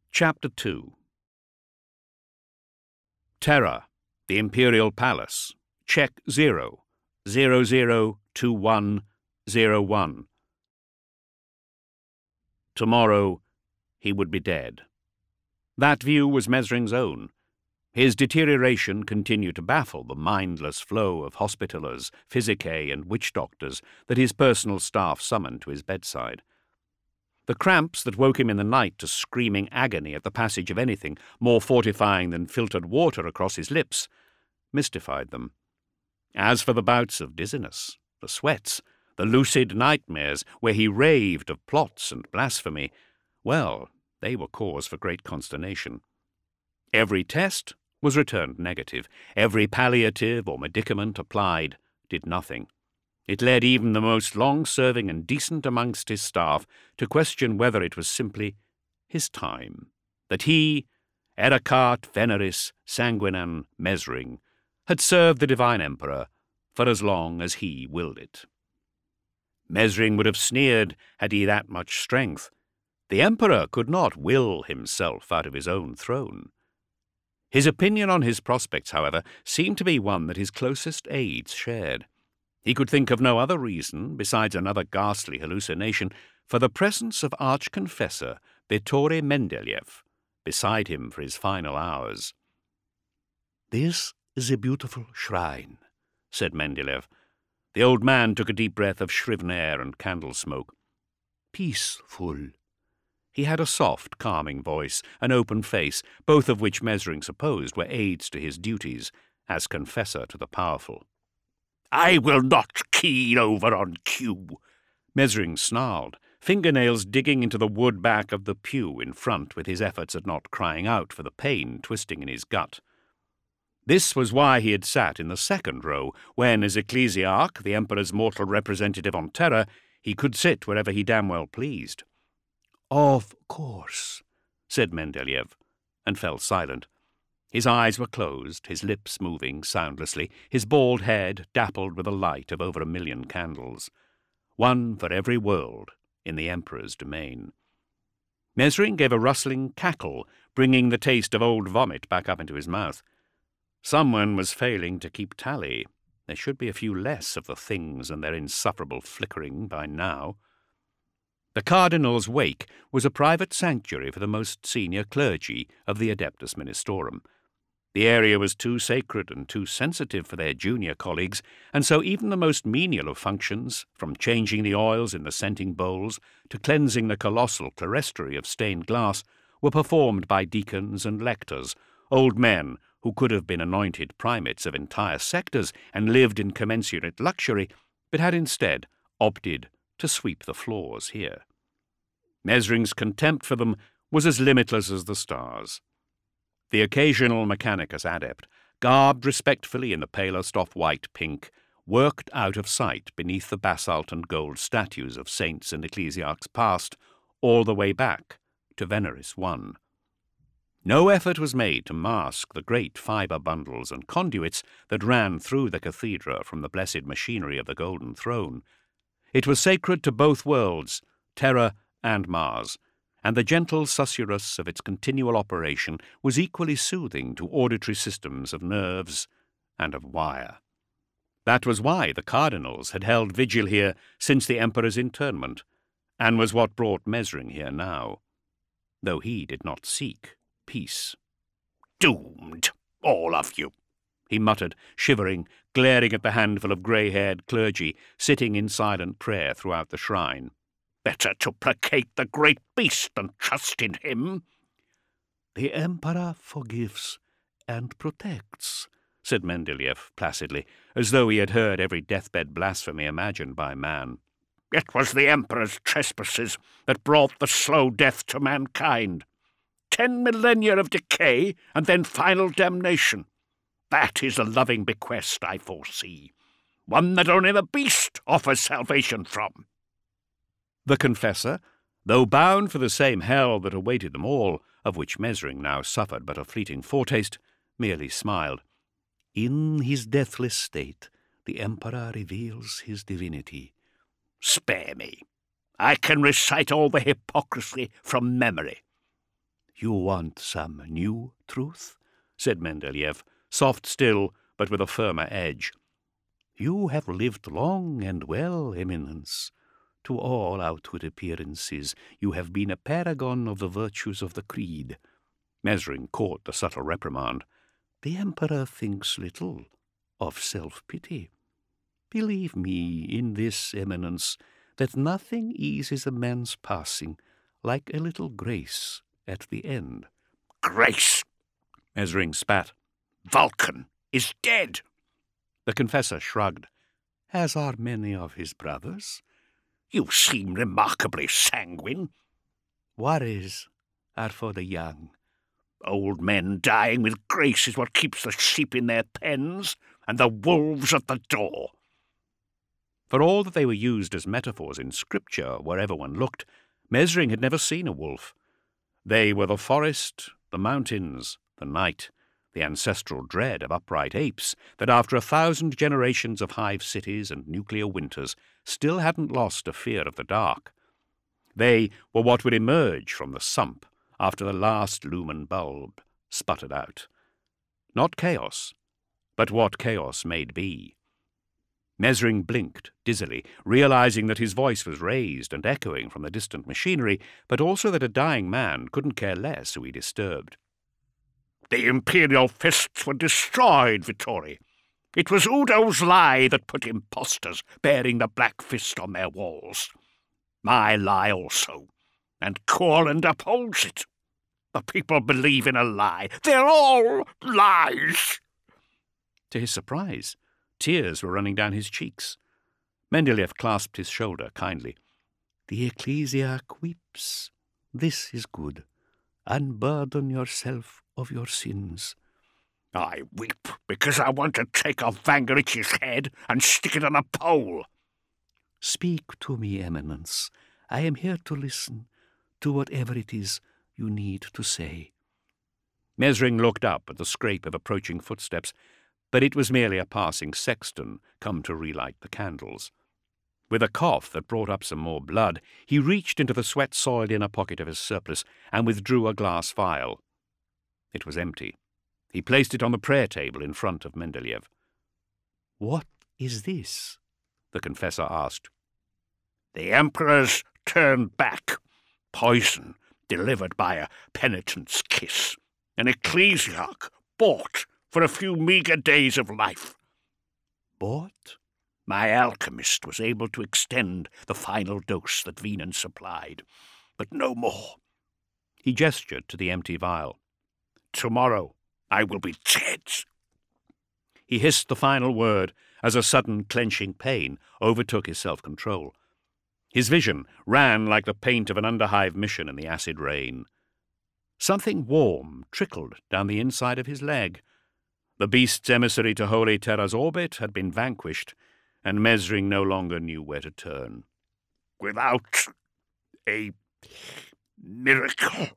Chapter 2. Terra, the Imperial Palace, check 0002101. Tomorrow he would be dead. That view was Mesring's own. His deterioration continued to baffle the mindless flow of hospitallers, physicae, and witch doctors that his personal staff summoned to his bedside. The cramps that woke him in the night to screaming agony at the passage of anything more fortifying than filtered water across his lips mystified them. As for the bouts of dizziness, the sweats, the lucid nightmares where he raved of plots and blasphemy, well, they were cause for great consternation. Every test was returned negative. Every palliative or medicament applied did nothing. It led even the most long-serving and decent amongst his staff to question whether it was simply his time, that he, Erecat Veneris Sanguinam Mesring, had served the divine emperor for as long as he willed it. Mesring would have sneered had he that much strength. The emperor could not will himself out of his own throne. His opinion on his prospects, however, seemed to be one that his closest aides shared. He could think of no other reason, besides another ghastly hallucination, for the presence of Arch-Confessor Vittore Mendeleev beside him for his final hours. "This is a beautiful shrine," said Mendeleev. The old man took a deep breath of shriven air and candle smoke. "Peaceful." He had a soft, calming voice, an open face, both of which Mesring supposed were aids to his duties as confessor to the powerful. "I will not keel over on cue," Mesring snarled, fingernails digging into the wood back of the pew in front with his efforts at not crying out for the pain twisting in his gut. This was why he had sat in the second row, when, as ecclesiarch, the emperor's mortal representative on Terra, he could sit wherever he damn well pleased. "Of course," said Mendeleev, and fell silent. His eyes were closed, his lips moving soundlessly, his bald head dappled with the light of over 1,000,000 candles, one for every world in the emperor's domain. Mesring gave a rustling cackle, bringing the taste of old vomit back up into his mouth. Someone was failing to keep tally. There should be a few less of the things and their insufferable flickering by now. The cardinal's wake was a private sanctuary for the most senior clergy of the Adeptus Ministorum. The area was too sacred and too sensitive for their junior colleagues, and so even the most menial of functions, from changing the oils in the scenting bowls to cleansing the colossal clerestory of stained glass, were performed by deacons and lectors, old men who could have been anointed primates of entire sectors and lived in commensurate luxury, but had instead opted to sweep the floors here. Mesring's contempt for them was as limitless as the stars. The occasional Mechanicus adept, garbed respectfully in the palest off-white pink, worked out of sight beneath the basalt and gold statues of saints and ecclesiarchs past, all the way back to Veneris I. No effort was made to mask the great fibre bundles and conduits that ran through the cathedra from the blessed machinery of the Golden Throne. It was sacred to both worlds, Terra and Mars, and the gentle susurrus of its continual operation was equally soothing to auditory systems of nerves and of wire. That was why the cardinals had held vigil here since the emperor's internment, and was what brought Mesring here now, though he did not seek peace. "Doomed, all of you," he muttered, shivering, glaring at the handful of grey-haired clergy sitting in silent prayer throughout the shrine. "Better to placate the great beast than trust in him." "The emperor forgives and protects," said Mendeleev placidly, as though he had heard every deathbed blasphemy imagined by man. "It was the emperor's trespasses that brought the slow death to mankind. 10 millennia of decay and then final damnation. That is a loving bequest I foresee, one that only the beast offers salvation from." The confessor, though bound for the same hell that awaited them all, of which Mesring now suffered but a fleeting foretaste, merely smiled. "In his deathless state, the emperor reveals his divinity." "Spare me. I can recite all the hypocrisy from memory." "You want some new truth?" said Mendeleev, soft still, but with a firmer edge. "You have lived long and well, Eminence. To all outward appearances, you have been a paragon of the virtues of the creed." Mesring caught the subtle reprimand. "The Emperor thinks little of self-pity. Believe me in this, Eminence, that nothing eases a man's passing like a little grace at the end." "Grace!" Mesring spat. "Vulcan is dead." The confessor shrugged. "As are many of his brothers." "You seem remarkably sanguine." "Worries are for the young." "Old men dying with grace is what keeps the sheep in their pens and the wolves at the door." For all that they were used as metaphors in Scripture wherever one looked, Mesring had never seen a wolf. They were the forest, the mountains, the night, the ancestral dread of upright apes that after 1,000 generations of hive cities and nuclear winters still hadn't lost a fear of the dark. They were what would emerge from the sump after the last lumen bulb sputtered out. Not chaos, but what chaos made be. Mesring blinked dizzily, realizing that his voice was raised and echoing from the distant machinery, but also that a dying man couldn't care less who he disturbed. "The Imperial fists were destroyed, Vittori. It was Udo's lie that put impostors bearing the Black Fist on their walls. My lie also, and Courland upholds it. The people believe in a lie. They're all lies." To his surprise, tears were running down his cheeks. Mendeleev clasped his shoulder kindly. "The ecclesiarch weeps. This is good. Unburden yourself of your sins." "I weep because I want to take off Vangarich's head and stick it on a pole." "Speak to me, Eminence. I am here to listen to whatever it is you need to say." Mesring looked up at the scrape of approaching footsteps, but it was merely a passing sexton come to relight the candles. With a cough that brought up some more blood, he reached into the sweat-soiled inner pocket of his surplice and withdrew a glass vial. It was empty. He placed it on the prayer table in front of Mendeleev. "What is this?" the confessor asked. "The Emperor's turned back. Poison delivered by a penitent's kiss. An ecclesiarch bought for a few meagre days of life." "Bought?" "My alchemist was able to extend the final dose that Venan supplied, but no more." He gestured to the empty vial. "Tomorrow I will be dead." He hissed the final word as a sudden clenching pain overtook his self-control. His vision ran like the paint of an underhive mission in the acid rain. Something warm trickled down the inside of his leg. The beast's emissary to Holy Terra's orbit had been vanquished, and Mesring no longer knew where to turn. "Without a miracle."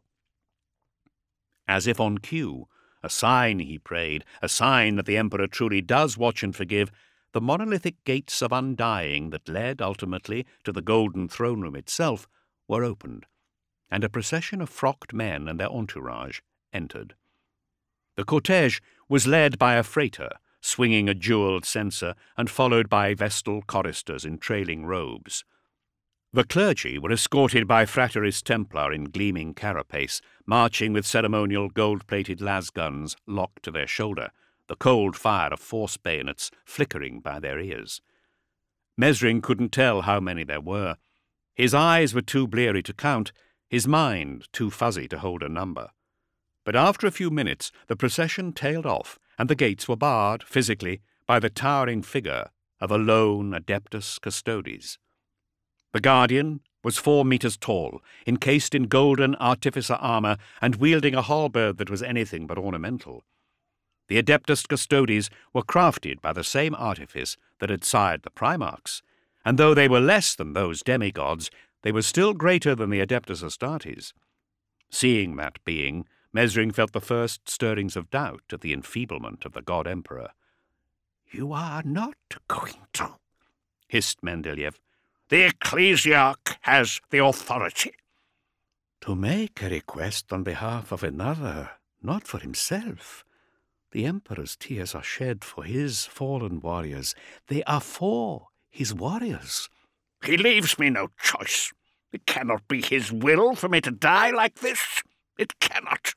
As if on cue, a sign, he prayed, a sign that the Emperor truly does watch and forgive, the monolithic gates of undying that led, ultimately, to the golden throne room itself were opened, and a procession of frocked men and their entourage entered. The cortege was led by a freighter, swinging a jewelled censer, and followed by vestal choristers in trailing robes. The clergy were escorted by Frateris Templar in gleaming carapace, marching with ceremonial gold-plated lasguns locked to their shoulder, the cold fire of force bayonets flickering by their ears. Mesring couldn't tell how many there were. His eyes were too bleary to count, his mind too fuzzy to hold a number. But after a few minutes the procession tailed off, and the gates were barred, physically, by the towering figure of a lone Adeptus Custodes. The Guardian was 4 meters tall, encased in golden artificer armor and wielding a halberd that was anything but ornamental. The Adeptus Custodes were crafted by the same artifice that had sired the Primarchs, and though they were less than those demigods, they were still greater than the Adeptus Astartes. Seeing that being, Mesring felt the first stirrings of doubt at the enfeeblement of the God Emperor. "You are not going to," hissed Mendeleev. "The ecclesiarch has the authority." To make a request on behalf of another, not for himself. The Emperor's tears are shed for his fallen warriors. They are for his warriors. He leaves me no choice. It cannot be his will for me to die like this. It cannot.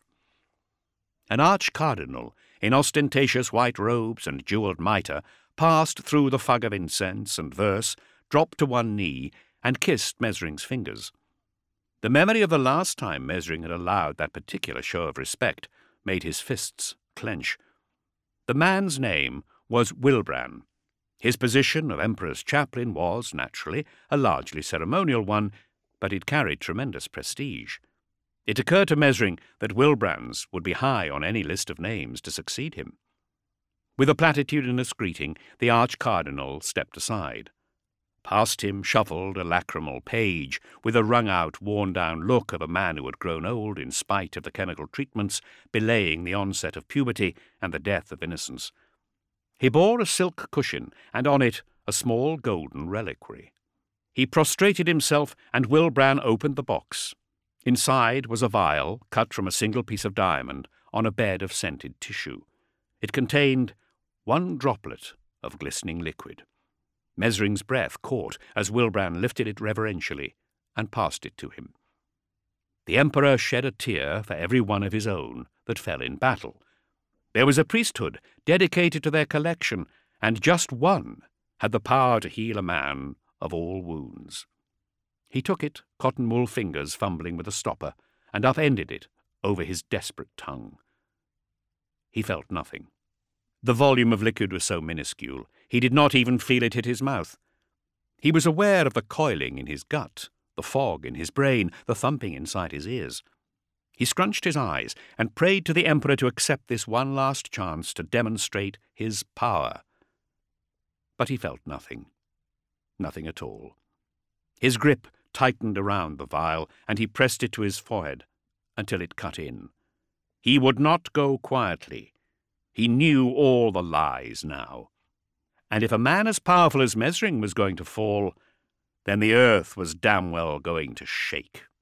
An arch-cardinal, in ostentatious white robes and jewelled mitre, passed through the fog of incense and verse, dropped to one knee, and kissed Mesring's fingers. The memory of the last time Mesring had allowed that particular show of respect made his fists clench. The man's name was Wilbran. His position of Emperor's chaplain was, naturally, a largely ceremonial one, but it carried tremendous prestige. It occurred to Mesring that Wilbrand's would be high on any list of names to succeed him. With a platitudinous greeting, the arch-cardinal stepped aside. Past him shuffled a lachrymal page, with a wrung-out, worn-down look of a man who had grown old in spite of the chemical treatments, belaying the onset of puberty and the death of innocence. He bore a silk cushion, and on it a small golden reliquary. He prostrated himself, and Wilbran opened the box. Inside was a vial, cut from a single piece of diamond, on a bed of scented tissue. It contained one droplet of glistening liquid. Mesring's breath caught as Wilbran lifted it reverentially and passed it to him. The Emperor shed a tear for every one of his own that fell in battle. There was a priesthood dedicated to their collection, and just one had the power to heal a man of all wounds. He took it, cotton-wool fingers fumbling with a stopper, and upended it over his desperate tongue. He felt nothing. The volume of liquid was so minuscule, he did not even feel it hit his mouth. He was aware of the coiling in his gut, the fog in his brain, the thumping inside his ears. He scrunched his eyes and prayed to the Emperor to accept this one last chance to demonstrate his power. But he felt nothing. Nothing at all. His grip tightened around the vial, and he pressed it to his forehead until it cut in. He would not go quietly. He knew all the lies now. And if a man as powerful as Mesring was going to fall, then the earth was damn well going to shake.